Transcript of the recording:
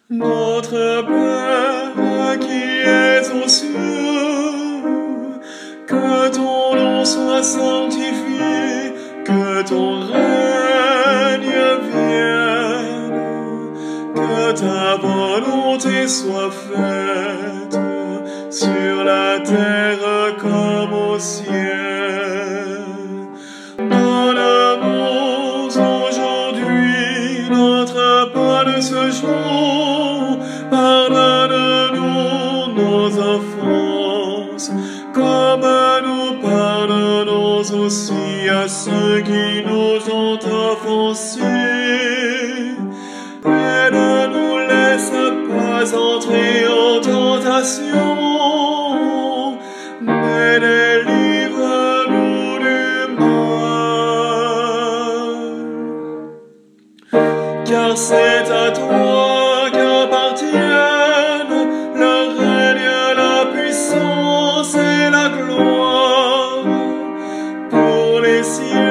Notre Père qui es aux cieux, que ton nom soit sanctifié, que ton règne vienne, que ta volonté soit faite sur la terre comme au ciel. Donne-nous aujourd'hui notre pain de ce jour. Pardonne-nous nos offenses, comme nous pardonnons aussi à ceux qui nous ont offensés. Et ne nous laisse pas entrer en tentation, mais délivre-nous du mal. Car c'est à toi qu'appartiennent le règne, la puissance et la gloire pour les siècles.